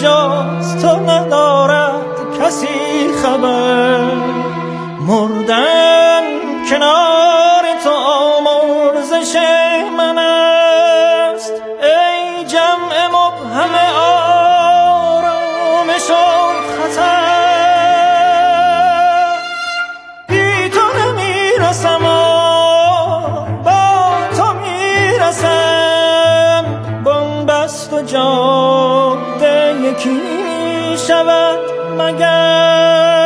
جز تو ندارد کسی خبر، مردن کنار تو آمرزش من است. ای جمع مبهم آرامش و خطر، بی تو نمیرسم با تو میرسم، بنبست و جاده یکی شود مگر.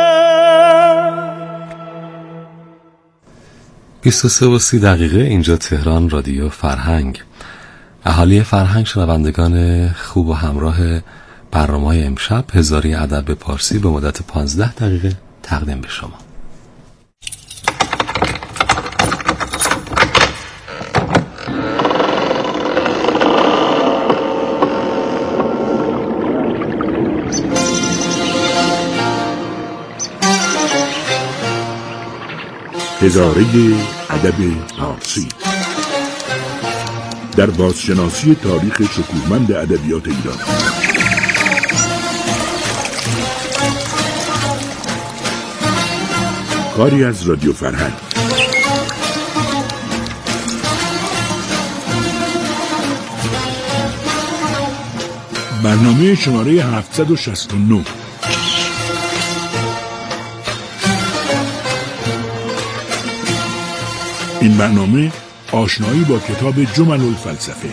23:30 اینجا تهران، رادیو فرهنگ. اهالی فرهنگ، شنوندگان خوب و همراه برنامه‌های امشب هزاری ادب پارسی به مدت 15 دقیقه تقدیم به شما. هزاره ادب پارسی در بازشناسی تاریخ شکوهمند ادبیات ایران. کاری از رادیو فرهنگ. برنامه شماره 769. این برنامه آشنایی با کتاب جمل الفلسفه.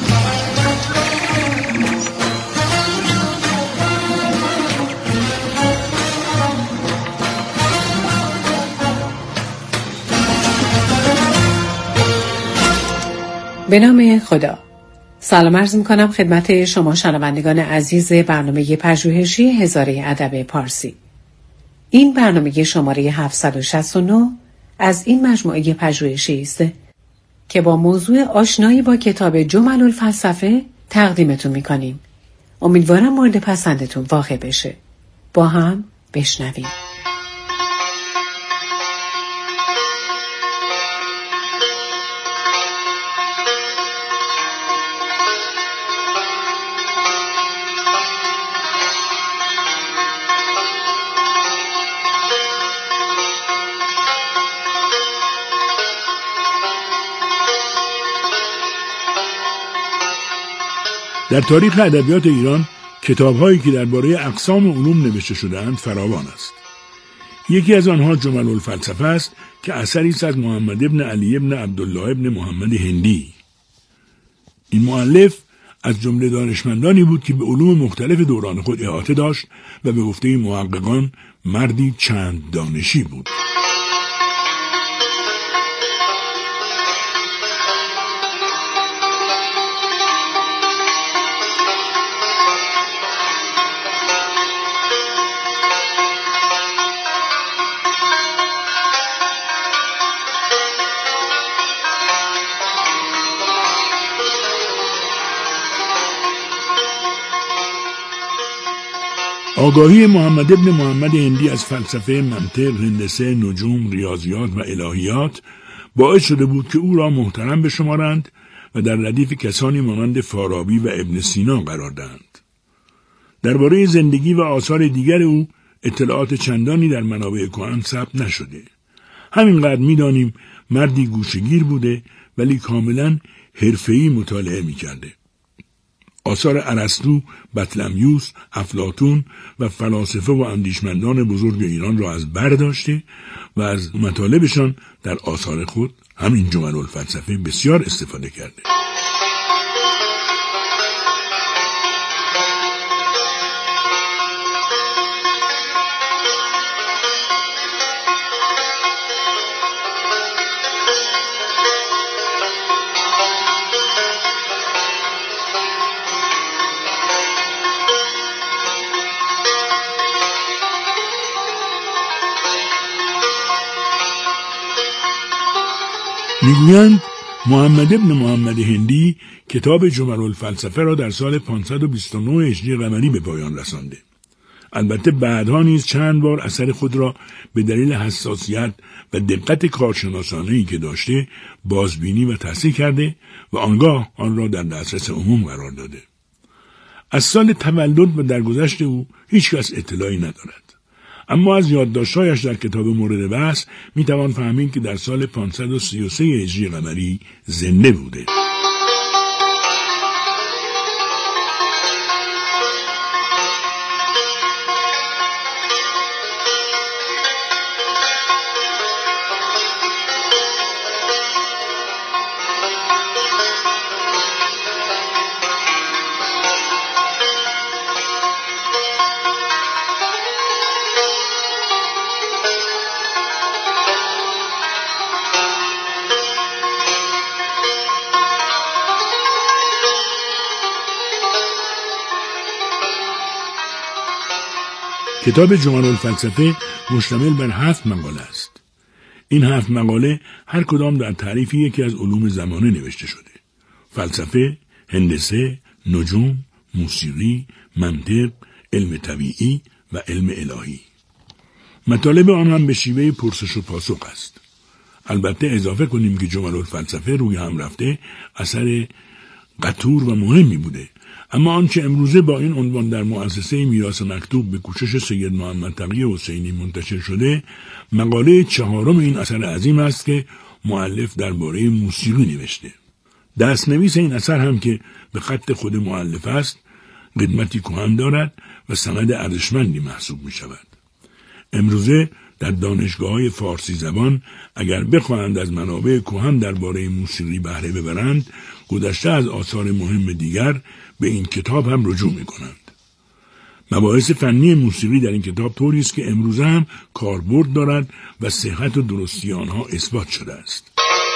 به نام خدا. سلام عرض می‌کنم خدمت شما شنوندگان عزیز برنامه پژوهشی هزاره ادب پارسی. این برنامه شماره 769 از این مجموعه پژوهشی است که با موضوع آشنایی با کتاب جمل الفلسفه تقدیمتون می‌کنیم. امیدوارم مورد پسندتون واقع بشه. با هم بشنویم. در تاریخ ادبیات ایران کتاب‌هایی که درباره اقسام علوم نوشته شده‌اند فراوان است. یکی از آنها جمل الفلسفه است که اثری است از محمد ابن علی ابن عبدالله ابن محمد هندی. این مؤلف از جمله دانشمندانی بود که به علوم مختلف دوران خود احاطه داشت و به گفته محققان مردی چند دانشی بود. آگاهی محمد ابن محمد هندی از فلسفه، منطق، هندسه، نجوم، ریاضیات و الهیات باعث شده بود که او را محترم بشمارند و در ردیف کسانی مانند فارابی و ابن سینا قرار دهند. درباره زندگی و آثار دیگر او اطلاعات چندانی در منابع کهن ثبت نشده. همینقدر می‌دانیم مردی گوشه‌گیر بوده ولی کاملاً حرفه‌ای مطالعه می‌کرده. آثار ارسطو، بطلمیوس، افلاطون و فلاسفه و اندیشمندان بزرگ ایران را از بر داشته و از مطالبشان در آثار خود همین جمل الفلسفه بسیار استفاده کرده. میگویند محمد ابن محمد هندی کتاب جمل الفلسفه را در سال 529 هجری قمری به پایان رسانده. البته بعدها نیز چند بار اثر خود را به دلیل حساسیت و دقت کارشناسانه‌ای که داشته بازبینی و تصحیح کرده و آنگاه آن را در دسترس عموم قرار داده. از سال تولد و درگذشت او هیچ کس اطلاعی ندارد. اما از یادداشت‌هایش در کتاب مورد بحث میتوان فهمید که در سال 533 هجری قمری زنده بوده. کتاب جمل الفلسفه مشتمل بر 7 مقاله است. این 7 مقاله هر کدام در تعریف یکی از علوم زمانه نوشته شده: فلسفه، هندسه، نجوم، موسیقی، منطق، علم طبیعی و علم الهی. مطالب آن هم به شیوه پرسش و پاسخ است. البته اضافه کنیم که جمل الفلسفه روی هم رفته اثر قطور و مهمی بوده، اما آنچه امروزه با این عنوان در مؤسسه میراث مکتوب به کوشش سید محمد تقی حسینی منتشر شده، مقاله 4 این اثر عظیم است که مؤلف درباره موسیقی نوشته. دستنویس این اثر هم که به خط خود مؤلف است، قدمتی کهن دارد و سند ارزشمندی محسوب می شود. امروزه در دانشگاه‌های فارسی زبان اگر بخواهند از منابع کهن درباره موسیقی بهره ببرند، گذشته از آثار مهم دیگر به این کتاب هم رجوع می‌کنند. مباحث فنی موسیقی در این کتاب طوری است که امروزه هم کاربرد دارد و صحت و درستی آنها اثبات شده است.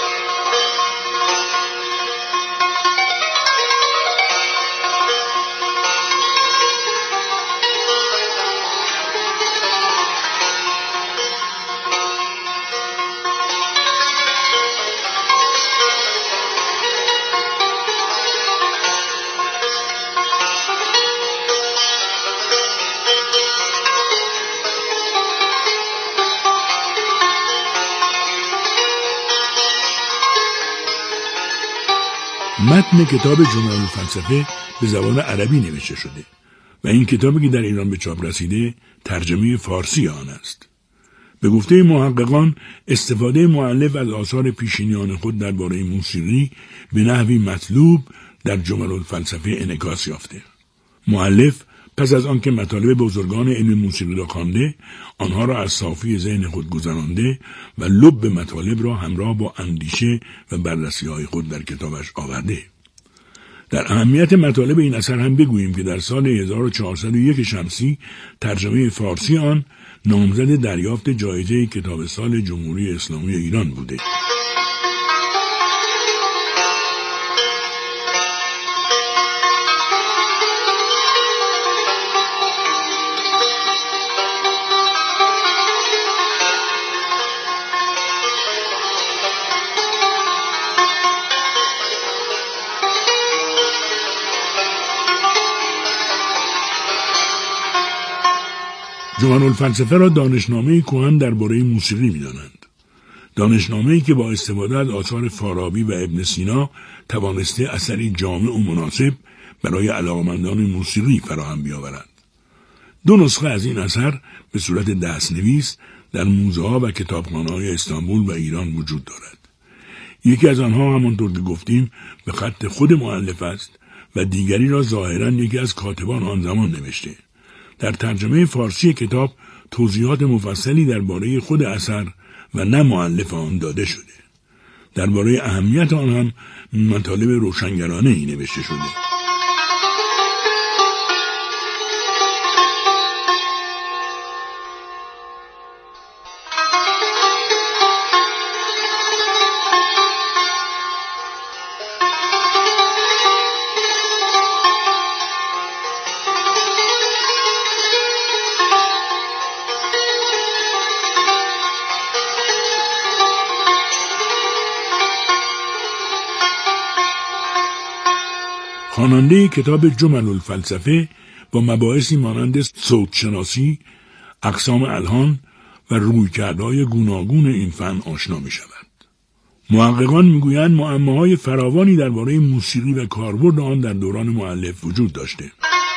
متن کتاب جمل الفلسفه به زبان عربی نوشته شده و این کتابی که در ایران به چاپ رسیده ترجمه فارسی آن است. به گفته محققان استفاده مؤلف از آثار پیشینیان خود درباره موسیقی به نحوی مطلوب در جمل الفلسفه انعکاس یافته. مؤلف پس از آنکه مطالب بزرگان علم موسیقی را خوانده، آنها را از صافی ذهن خود گذرانده و لب مطالب را همراه با اندیشه و بررسی‌های خود در کتابش آورده. در اهمیت مطالب این اثر هم بگوییم که در سال 1401 شمسی ترجمه فارسی آن نامزد دریافت جایزه کتاب سال جمهوری اسلامی ایران بوده. جمل الفلسفه را دانشنامه کهن درباره موسیقی می‌دانند. دانشنامه‌ای که با استفاده از آثار فارابی و ابن سینا توانسته اثری جامع و مناسب برای علاقه‌مندان موسیقی فراهم بیاورد. 2 نسخه از این اثر به صورت دستنویس در موزه‌ها و کتابخانه‌های استانبول و ایران وجود دارد. یکی از آنها همانطور که گفتیم به خط خود مؤلف است و دیگری را ظاهراً یکی از کاتبان آن زمان نوشته. در ترجمه فارسی کتاب توضیحات مفصلی درباره خود اثر و نه مؤلف آن داده شده. درباره اهمیت آن هم مطالب روشنگرانه‌ای نوشته شده. خواننده کتاب جمل الفلسفه با مباحثی مانند صوتشناسی، اقسام الحان و رویکردهای گوناگون این فن آشنا می شود. محققان می گویند معماهای فراوانی درباره موسیقی و کاربرد آن در دوران مؤلف وجود داشته.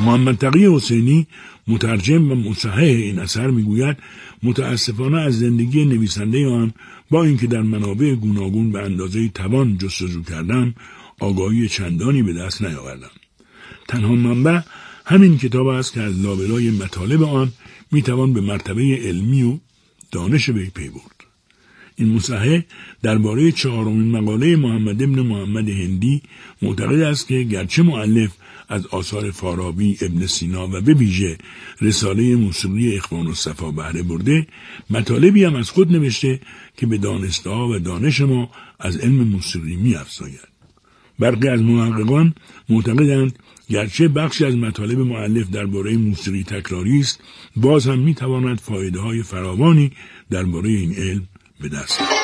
محمد تقی حسینی مترجم و مصحح این اثر میگوید متاسفانه از زندگی نویسنده آن با اینکه در منابع گوناگون به اندازه توان جستجو کردم آگاهی چندانی به دست نیاوردم. تنها منبع همین کتاب است که از لابلای مطالب آن میتوان به مرتبه علمی و دانش وی پی برد. این مصحح درباره 4مین مقاله محمد ابن محمد هندی معتقد است که گرچه مؤلف از آثار فارابی، ابن سینا و به ویژه رساله موسیقی اخوان الصفا بهره برده، مطالبی هم از خود نوشته که به دانسته‌ها و دانش ما از علم موسیقی می‌افزاید. برخی از محققان معتقدند گرچه بخشی از مطالب مؤلف درباره موسیقی تکراری است، باز هم می‌تواند فایده‌های فراوانی درباره این علم به دست آورد.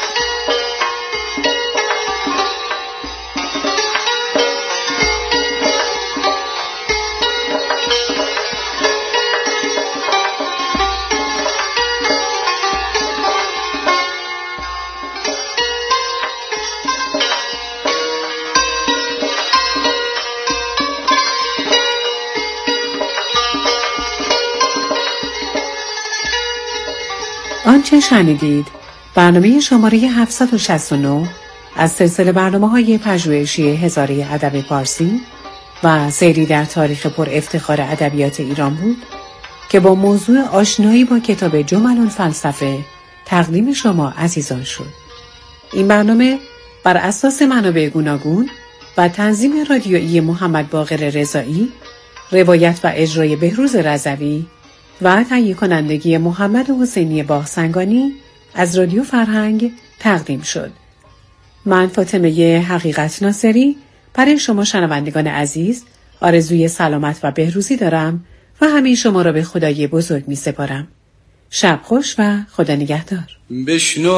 آنچه شنیدید برنامه شماره 769 از سلسله برنامه‌های پژوهشی هزاره ادب پارسی و سیری در تاریخ پر افتخار ادبیات ایران بود که با موضوع آشنایی با کتاب جمل الفلسفه تقدیم شما عزیزان شد. این برنامه بر اساس منابع گوناگون و تنظیم رادیویی محمد باقر رضایی، روایت و اجرای بهروز رضوی و تهیه کنندگی محمد حسینی باغسنگانی از رادیو فرهنگ تقدیم شد. من فاطمه حقیقت ناصری برای شما شنوندگان عزیز آرزوی سلامت و بهروزی دارم و همه شما را به خدای بزرگ می سپارم. شب خوش و خدا نگهدار. بشنو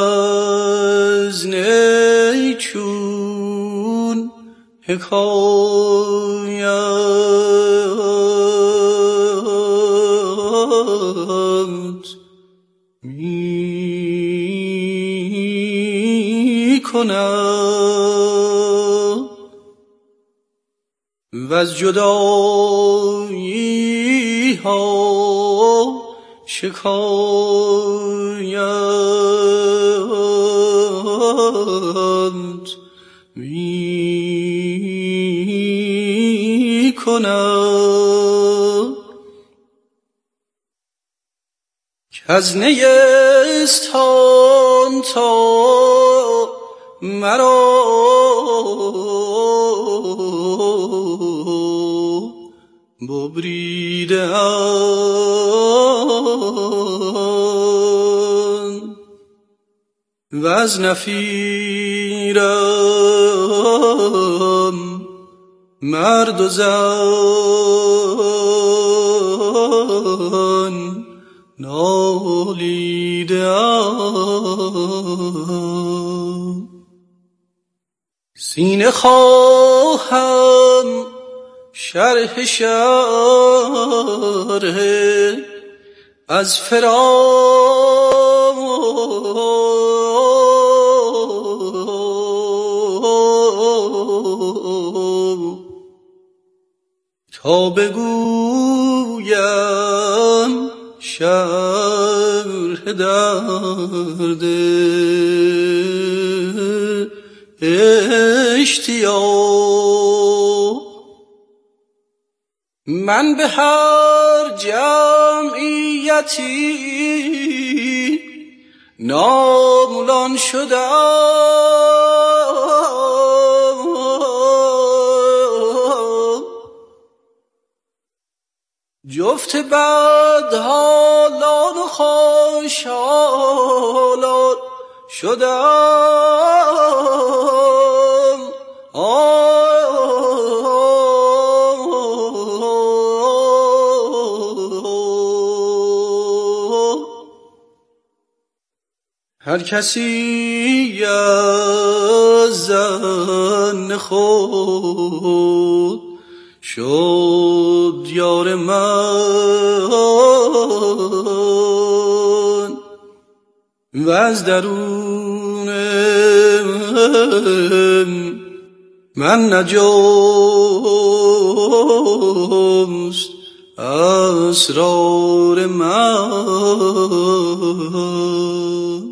از نیچون حکایت می کنم و از جدایی ها شکایت می کنم که از نیستان تا مرا ببریده و از نفیرم مرد و زن نالیدم. سینه خواهم شرح از تا بگویم شرح درد اشتیاق. من به هر جمعیتی نامولان شدم، جفت بدحالان و خوشحالان شدم. هر کسی از زن خود شد یار من و از درونم من نجوست اسرار من.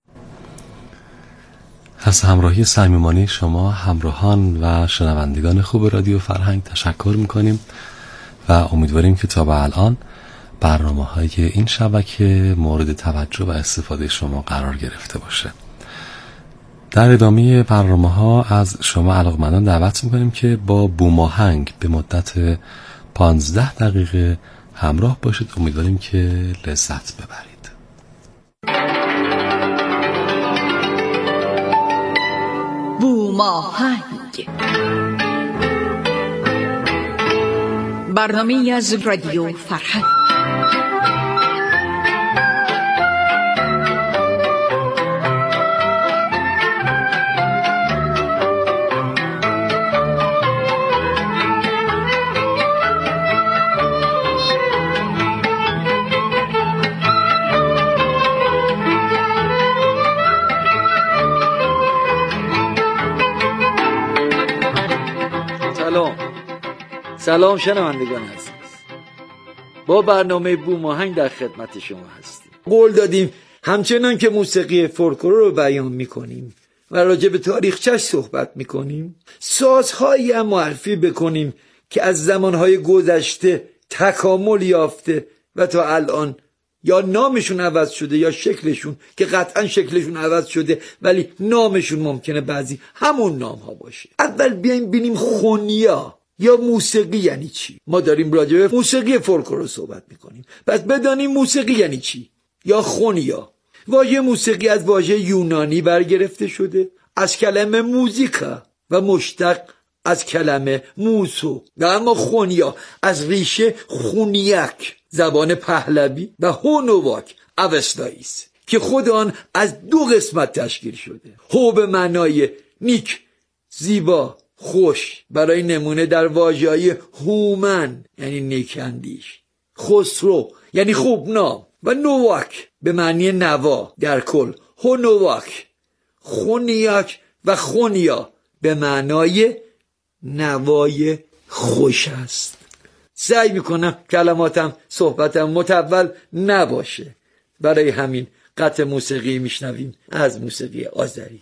از همراهی صمیمانه شما همراهان و شنوندگان خوب رادیو فرهنگ تشکر میکنیم و امیدواریم که تا به الان برنامه‌های این شبکه مورد توجه و استفاده شما قرار گرفته باشه. در ادامه برنامه‌ها از شما علاقمندان دعوت میکنیم که با بوماهنگ به مدت 15 دقیقه همراه باشید. امیدواریم که لذت ببرید. بوماهنگ، برنامه‌ای از رادیو فرهنگ. سلام شنوندگان عزیز، با برنامه بوماهنگ در خدمت شما هستیم. قول دادیم همچنان که موسیقی فولکلور رو بیان میکنیم و راجع به تاریخچه‌اش صحبت میکنیم، سازهایی هم معرفی بکنیم که از زمانهای گذشته تکامل یافته و تا الان یا نامشون عوض شده یا شکلشون، که قطعا شکلشون عوض شده ولی نامشون ممکنه بعضی همون نام ها باشه. اول بیایم بینیم خونیا یا موسیقی یعنی چی. ما داریم راجع به موسیقی فولکلور صحبت میکنیم، پس بدانیم موسیقی یعنی چی یا خونیا. واژه موسیقی از واژه یونانی برگرفته شده، از کلمه موزیکا و مشتق از کلمه موسو، و اما خونیا از ریشه خونیک زبان پهلوی و هونوواک اوستاییست که خود آن از دو قسمت تشکیل شده. هو به معنای نیک، زیبا، خوش، برای نمونه در واژه‌های هومن یعنی نیکندیش، خسرو یعنی خوب نام، و نوواک به معنی نوا. در کل هونوواک، خونیاک و خونیا به معنای نوای خوش است. سعی میکنم کلماتم صحبتم متول نباشه، برای همین قطع موسیقی میشنویم از موسیقی آذری.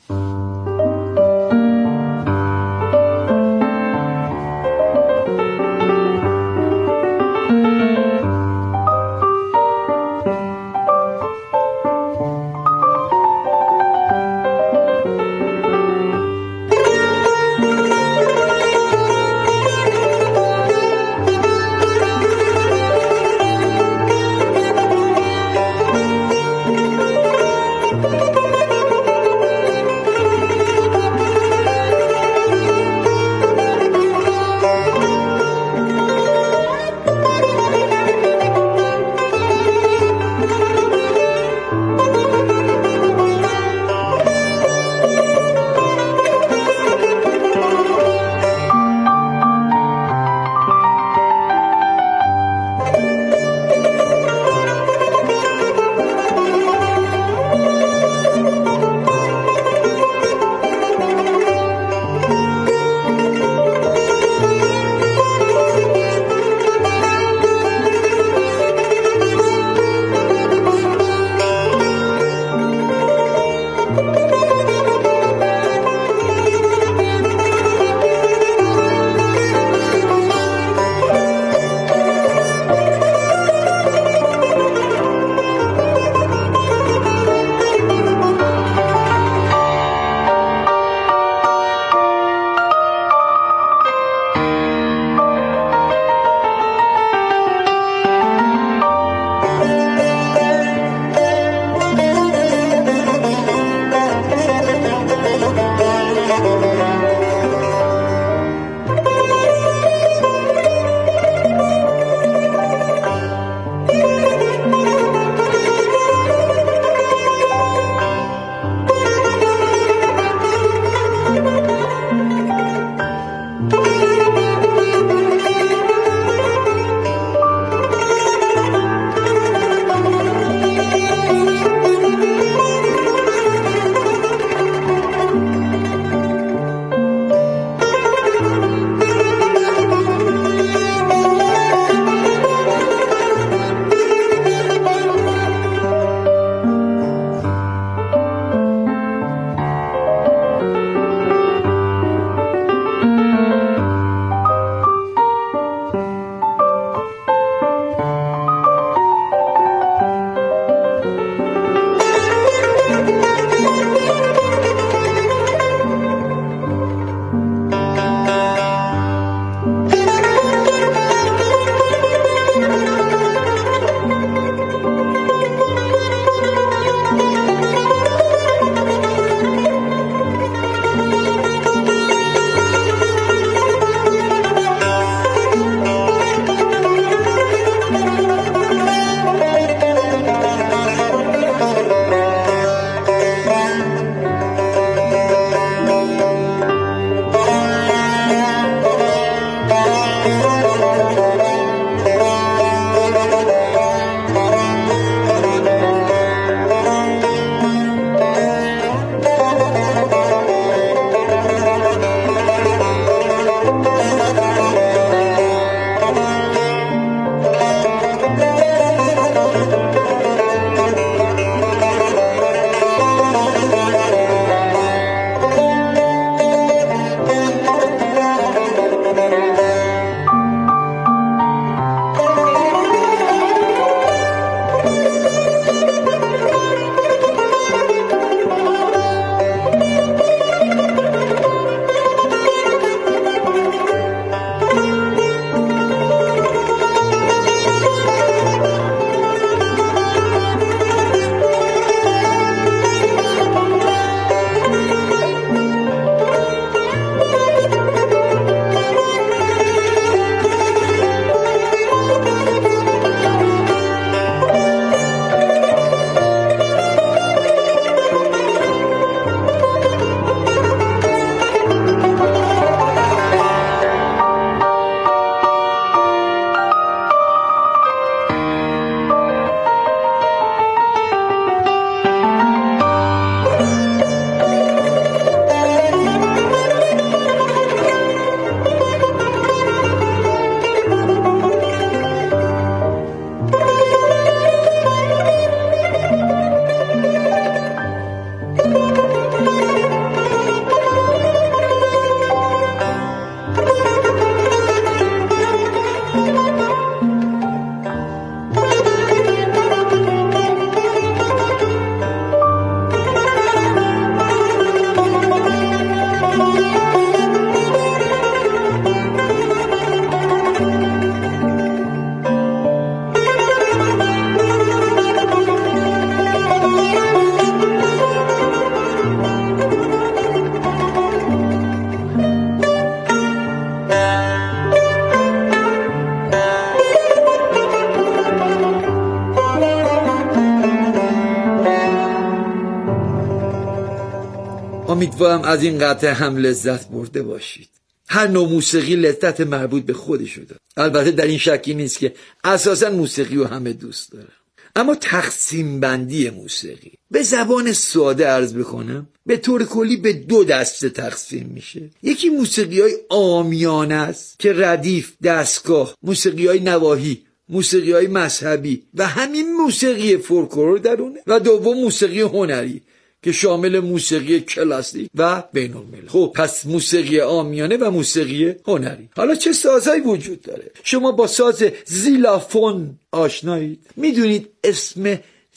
امیدوارم از این قطعه هم لذت برده باشید. هر نوع موسیقی لذت مربوط به خودشو داره. البته در این شکی نیست که اساساً موسیقی رو همه دوست داره. اما تقسیم بندی موسیقی به زبان ساده عرض بکنم به طور کلی به 2 دسته تقسیم میشه. یکی موسیقی‌های عامیانه است که ردیف، دستگاه، موسیقی‌های نواحی، موسیقی‌های مذهبی و همین موسیقی فولکلور درونه، و دوم موسیقی هنری که شامل موسیقی کلاسیک و بین‌المللی. خب پس موسیقی عامیانه و موسیقی هنری. حالا چه سازهایی وجود داره؟ شما با ساز زیلافون آشنایید؟ میدونید اسم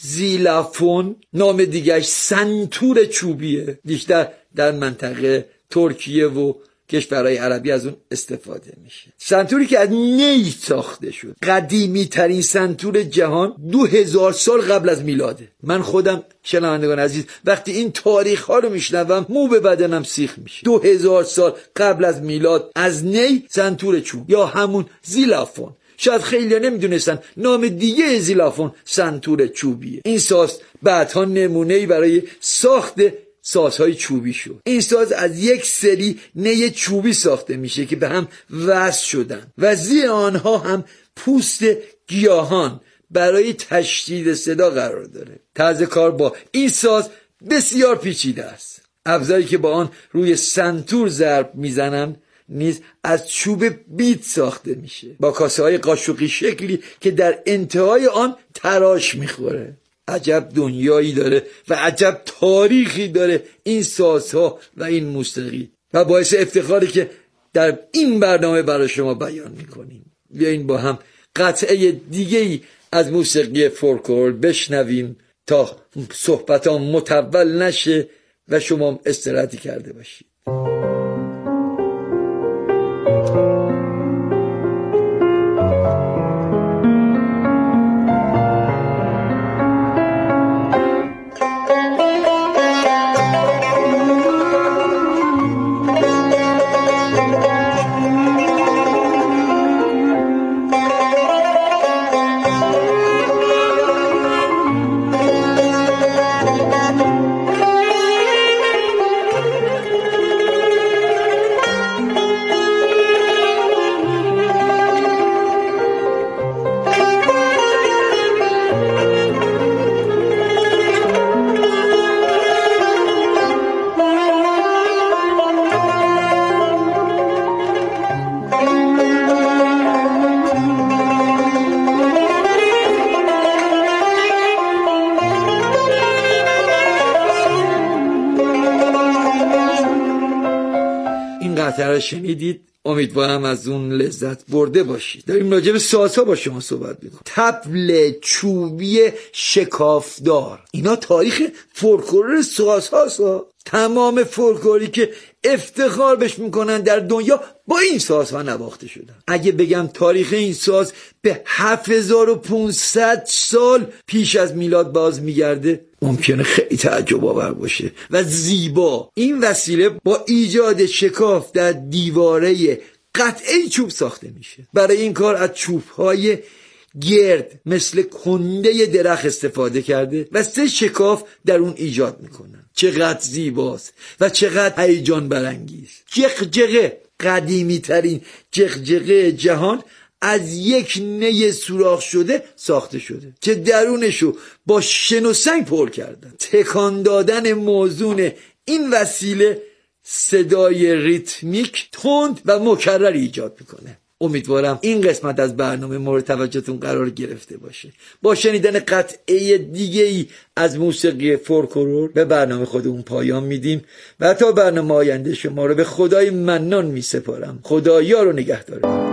زیلافون نام دیگهش سنتور چوبیه. بیشتر در منطقه ترکیه و کشورهای عربی از اون استفاده میشه. سنتوری که از نی ساخته شد. قدیمی ترین سنتور جهان 2000 سال قبل از میلاده. من خودم شنوندگان عزیز وقتی این تاریخ ها رو میشنوم مو به بدنم سیخ میشه. 2000 سال قبل از میلاد از نی سنتور چوب یا همون زیلافون. شاید خیلی نمیدونستن نام دیگه زیلافون سنتور چوبیه. این ساز بعدها نمونه‌ای برای ساخت سازهای چوبی شد. این ساز از یک سری نی چوبی ساخته میشه که به هم وصل شدن و زیر آنها هم پوست گیاهان برای تشدید صدا قرار داره. طرز کار با این ساز بسیار پیچیده است. ابزاری که با آن روی سنتور ضرب میزنن نیز از چوب بیت ساخته میشه با کاسه های قاشقی شکلی که در انتهای آن تراش میخوره. عجب دنیایی داره و عجب تاریخی داره این سازها و این موسیقی و باعث افتخاری که در این برنامه برای شما بیان میکنیم. بیاین با هم قطعه دیگه‌ای از موسیقی فولکلور بشنویم تا صحبتام مطول نشه و شما استراحتی کرده باشید. قطعه شنیدید، امیدوارم از اون لذت برده باشید. داریم راجع به سازها با شما صحبت میکنیم. طبل چوبی شکافدار، اینا تاریخ فولکلور سازهاست. تمام فولکلوری که افتخار بهش میکنن در دنیا با این سازها نواخته شدن. اگه بگم تاریخ این ساز به 7500 سال پیش از میلاد باز میگرده ممکنه خیلی تعجب آور باشه و زیبا. این وسیله با ایجاد شکاف در دیواره قطعه چوب ساخته میشه. برای این کار از چوب‌های گرد مثل کنده درخت استفاده کرده و 3 شکاف در اون ایجاد میکنن. چقدر زیباست و چقدر هیجان برانگیز. جغجغه، قدیمی ترین جغجغه جهان، از یک نی سوراخ شده ساخته شده که درونشو با شن و سنگ پر کردن. تکان دادن موزون این وسیله صدای ریتمیک تند و مکرر ایجاد میکنه. امیدوارم این قسمت از برنامه مورد توجهتون قرار گرفته باشه. با شنیدن قطعه دیگه‌ای از موسیقی فولکلور به برنامه خودمون پایان میدیم و تا برنامه آینده شما رو به خدای منان میسپارم. خدا یار و نگهدار.